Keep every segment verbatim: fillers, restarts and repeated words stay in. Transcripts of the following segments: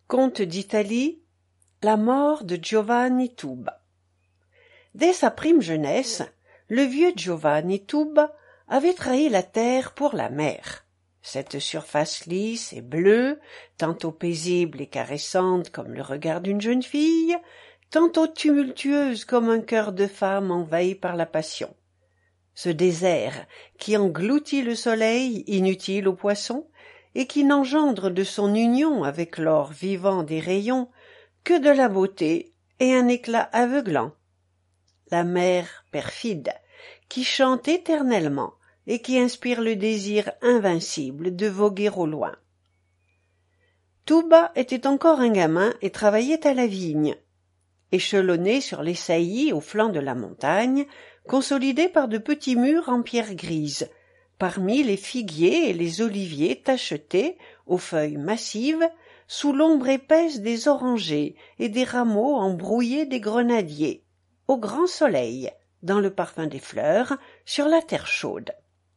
Conte d'Italie, la mort de Giovanni Tuba. Dès sa prime jeunesse, le vieux Giovanni Tuba avait trahi la terre pour la mer. Cette surface lisse et bleue, tantôt paisible et caressante comme le regard d'une jeune fille, tantôt tumultueuse comme un cœur de femme envahi par la passion. Ce désert qui engloutit le soleil inutile aux poissons et qui n'engendre de son union avec l'or vivant des rayons que de la beauté et un éclat aveuglant. La mer perfide qui chante éternellement et qui inspire le désir invincible de voguer au loin. Tuba était encore un gamin et travaillait à la vigne. Échelonné sur les saillies au flanc de la montagne, consolidé par de petits murs en pierre grise, parmi les figuiers et les oliviers tachetés aux feuilles massives, sous l'ombre épaisse des orangers et des rameaux embrouillés des grenadiers, au grand soleil, dans le parfum des fleurs, sur la terre chaude.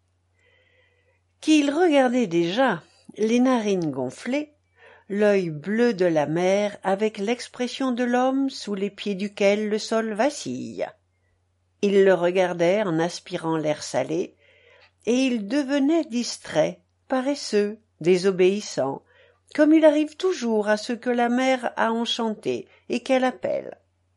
Qu'il regardait déjà, les narines gonflées, l'œil bleu de la mer avec l'expression de l'homme sous les pieds duquel le sol vacille. Il le regardait en aspirant l'air salé, et il devenait distrait, paresseux, désobéissant, comme il arrive toujours à ce que la mer a enchanté et qu'elle appelle.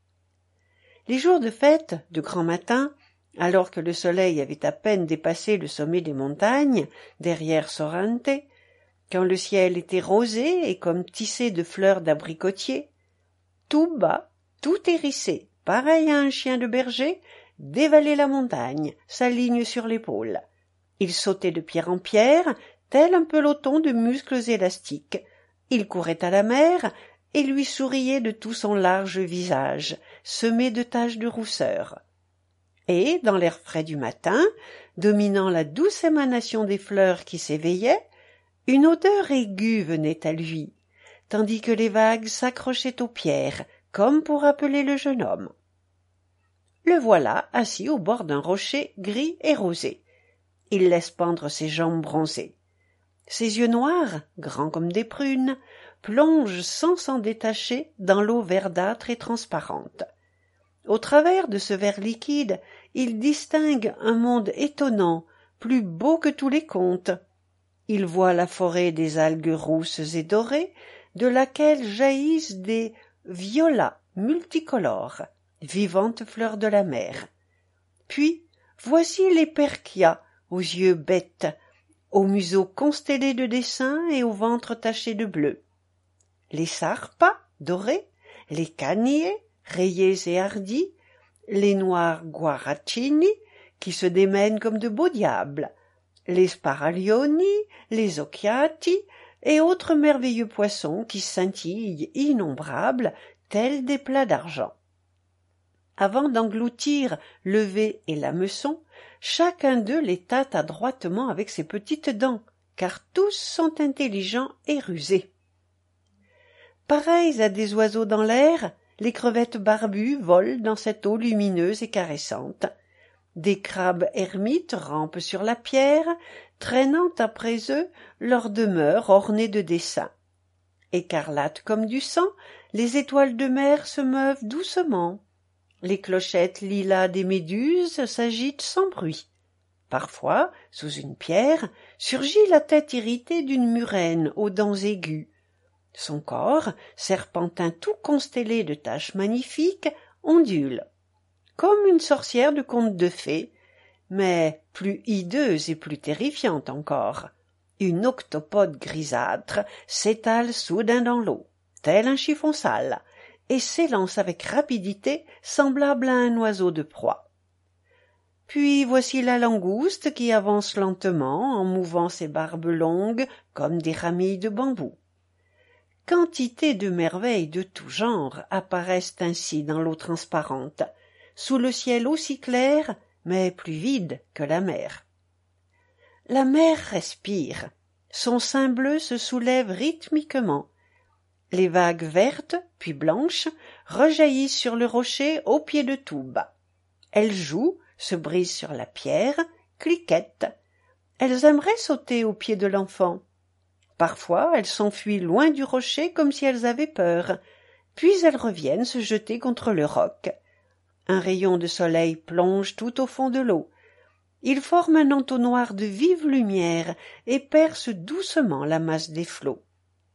Les jours de fête, de grand matin, alors que le soleil avait à peine dépassé le sommet des montagnes, derrière Sorrente, quand le ciel était rosé et comme tissé de fleurs d'abricotier, tout bas, tout hérissé, pareil à un chien de berger, dévalait la montagne, sa ligne sur l'épaule. Il sautait de pierre en pierre, tel un peloton de muscles élastiques. Il courait à la mer et lui souriait de tout son large visage, semé de taches de rousseur. Et, dans l'air frais du matin, dominant la douce émanation des fleurs qui s'éveillaient, une odeur aiguë venait à lui, tandis que les vagues s'accrochaient aux pierres, comme pour appeler le jeune homme. Le voilà assis au bord d'un rocher gris et rosé. Il laisse pendre ses jambes bronzées. Ses yeux noirs, grands comme des prunes, plongent sans s'en détacher dans l'eau verdâtre et transparente. Au travers de ce verre liquide, il distingue un monde étonnant, plus beau que tous les contes. Il voit la forêt des algues rousses et dorées, de laquelle jaillissent des violats multicolores, vivantes fleurs de la mer. Puis, voici les perchias, aux yeux bêtes, au museau constellé de dessins et au ventre taché de bleu. Les sarpas, dorés, les caniers, rayés et hardis, les noirs guaracini, qui se démènent comme de beaux diables, les sparaglioni, les occhiati et autres merveilleux poissons qui scintillent innombrables, tels des plats d'argent. Avant d'engloutir l'œvet et l'hameçon, chacun d'eux les tâte adroitement avec ses petites dents, car tous sont intelligents et rusés. Pareils à des oiseaux dans l'air, les crevettes barbues volent dans cette eau lumineuse et caressante. Des crabes ermites rampent sur la pierre, traînant après eux leur demeure ornée de dessins. Écarlates comme du sang, les étoiles de mer se meuvent doucement. Les clochettes lilas des méduses s'agitent sans bruit. Parfois, sous une pierre, surgit la tête irritée d'une murène aux dents aiguës. Son corps, serpentin tout constellé de taches magnifiques, ondule, comme une sorcière de conte de fées, mais plus hideuse et plus terrifiante encore. Une octopode grisâtre s'étale soudain dans l'eau, tel un chiffon sale, et s'élance avec rapidité, semblable à un oiseau de proie. Puis voici la langouste qui avance lentement en mouvant ses barbes longues comme des ramilles de bambou. Quantité de merveilles de tout genre apparaissent ainsi dans l'eau transparente, sous le ciel aussi clair, mais plus vide que la mer. La mer respire, son sein bleu se soulève rythmiquement. Les vagues vertes, puis blanches, rejaillissent sur le rocher au pied de Tuba. Elles jouent, se brisent sur la pierre, cliquettent. Elles aimeraient sauter au pied de l'enfant. Parfois, elles s'enfuient loin du rocher comme si elles avaient peur, puis elles reviennent se jeter contre le roc. Un rayon de soleil plonge tout au fond de l'eau. Il forme un entonnoir de vive lumière et perce doucement la masse des flots.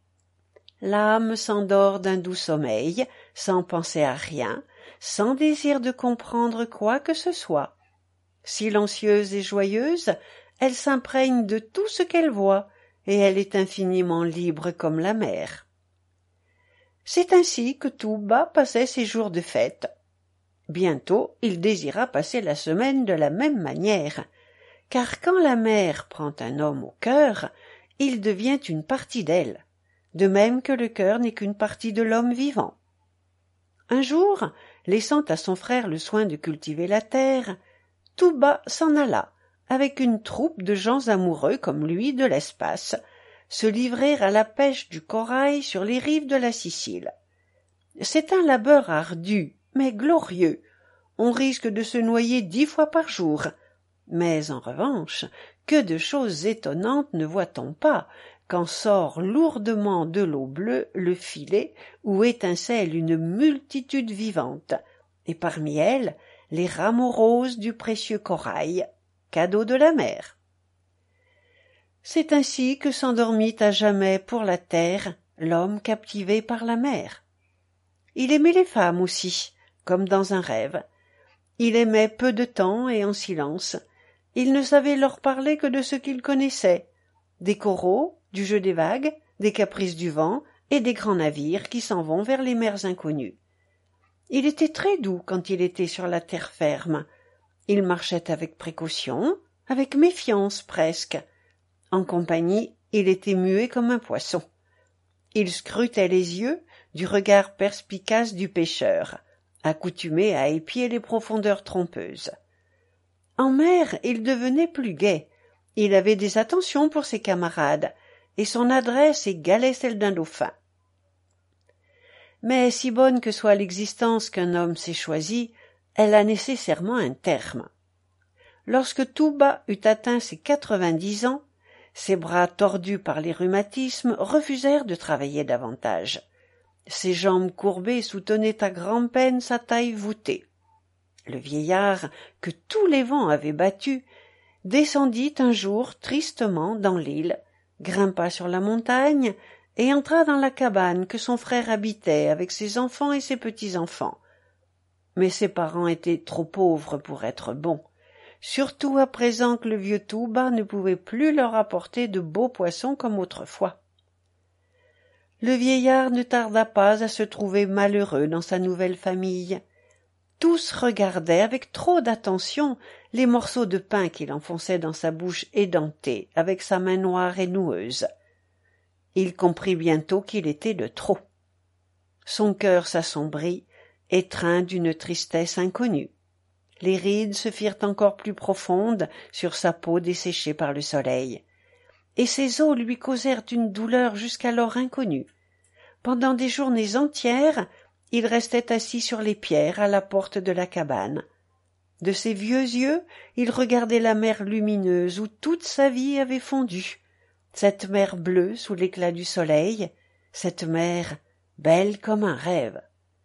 L'âme s'endort d'un doux sommeil, sans penser à rien, sans désir de comprendre quoi que ce soit. Silencieuse et joyeuse, elle s'imprègne de tout ce qu'elle voit, et elle est infiniment libre comme la mer. C'est ainsi que Touba passait ses jours de fête. Bientôt, il désira passer la semaine de la même manière, car quand la mer prend un homme au cœur, il devient une partie d'elle, de même que le cœur n'est qu'une partie de l'homme vivant. Un jour, laissant à son frère le soin de cultiver la terre, Touba s'en alla, avec une troupe de gens amoureux comme lui de l'espace, se livrer à la pêche du corail sur les rives de la Sicile. C'est un labeur ardu, mais glorieux. On risque de se noyer dix fois par jour. Mais en revanche, que de choses étonnantes ne voit-on pas quand sort lourdement de l'eau bleue le filet où étincelle une multitude vivante, et parmi elles les rameaux roses du précieux corail, cadeau de la mer. C'est ainsi que s'endormit à jamais pour la terre l'homme captivé par la mer. Il aimait les femmes aussi, comme dans un rêve. Il aimait peu de temps et en silence. Il ne savait leur parler que de ce qu'il connaissait, des coraux, du jeu des vagues, des caprices du vent et des grands navires qui s'en vont vers les mers inconnues. Il était très doux quand il était sur la terre ferme. Il marchait avec précaution, avec méfiance presque. En compagnie, il était muet comme un poisson. Il scrutait les yeux du regard perspicace du pêcheur, accoutumé à épier les profondeurs trompeuses. En mer, il devenait plus gai. Il avait des attentions pour ses camarades, et son adresse égalait celle d'un dauphin. Mais si bonne que soit l'existence qu'un homme s'est choisie, elle a nécessairement un terme. Lorsque Touba eut atteint ses quatre-vingt-dix ans, ses bras tordus par les rhumatismes refusèrent de travailler davantage. Ses jambes courbées soutenaient à grand-peine sa taille voûtée. Le vieillard, que tous les vents avaient battu, descendit un jour tristement dans l'île, grimpa sur la montagne et entra dans la cabane que son frère habitait avec ses enfants et ses petits-enfants. Mais ses parents étaient trop pauvres pour être bons, surtout à présent que le vieux Touba ne pouvait plus leur apporter de beaux poissons comme autrefois. Le vieillard ne tarda pas à se trouver malheureux dans sa nouvelle famille. Tous regardaient avec trop d'attention les morceaux de pain qu'il enfonçait dans sa bouche édentée avec sa main noire et noueuse. Il comprit bientôt qu'il était de trop. Son cœur s'assombrit, étreint d'une tristesse inconnue. Les rides se firent encore plus profondes sur sa peau desséchée par le soleil, et ses os lui causèrent une douleur jusqu'alors inconnue. Pendant des journées entières, il restait assis sur les pierres à la porte de la cabane. De ses vieux yeux, il regardait la mer lumineuse où toute sa vie avait fondu, cette mer bleue sous l'éclat du soleil, cette mer belle comme un rêve.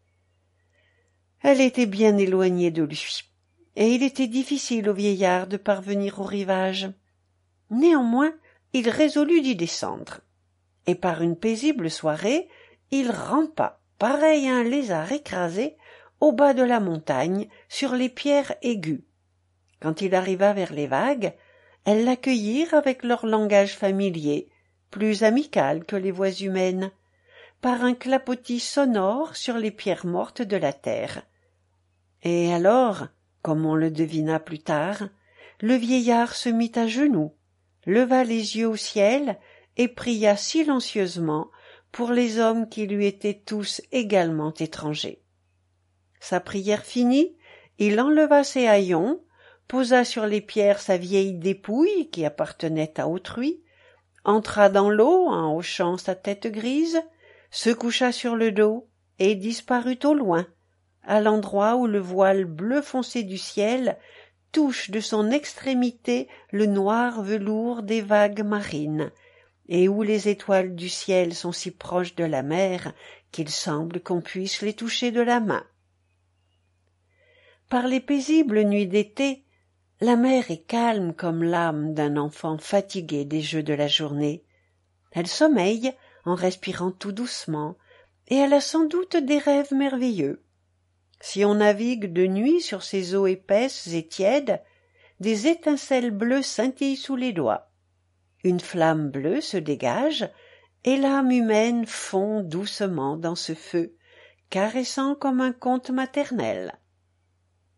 Elle était bien éloignée de lui, et il était difficile au vieillard de parvenir au rivage. Néanmoins, il résolut d'y descendre, et par une paisible soirée, il rampa, pareil à un lézard écrasé, au bas de la montagne, sur les pierres aiguës. Quand il arriva vers les vagues, elles l'accueillirent avec leur langage familier, plus amical que les voix humaines, par un clapotis sonore sur les pierres mortes de la terre. Et alors, comme on le devina plus tard, le vieillard se mit à genoux, leva les yeux au ciel et pria silencieusement pour les hommes qui lui étaient tous également étrangers. Sa prière finie, il enleva ses haillons, posa sur les pierres sa vieille dépouille qui appartenait à autrui, entra dans l'eau en hochant sa tête grise, se coucha sur le dos et disparut au loin, à l'endroit où le voile bleu foncé du ciel touche de son extrémité le noir velours des vagues marines, et où les étoiles du ciel sont si proches de la mer qu'il semble qu'on puisse les toucher de la main. Par les paisibles nuits d'été, la mer est calme comme l'âme d'un enfant fatigué des jeux de la journée. Elle sommeille en respirant tout doucement, et elle a sans doute des rêves merveilleux. Si on navigue de nuit sur ces eaux épaisses et tièdes, des étincelles bleues scintillent sous les doigts. Une flamme bleue se dégage, et l'âme humaine fond doucement dans ce feu, caressant comme un conte maternel.